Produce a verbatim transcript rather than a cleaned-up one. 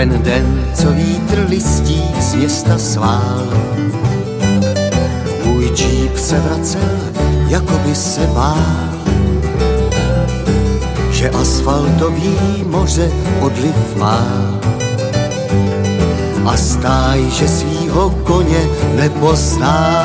ten den, co vítr listí z města svál. Můj džíp se vracel, jako by se bál, že asfaltový moře odliv má. A stáj, že svýho koně nepozná.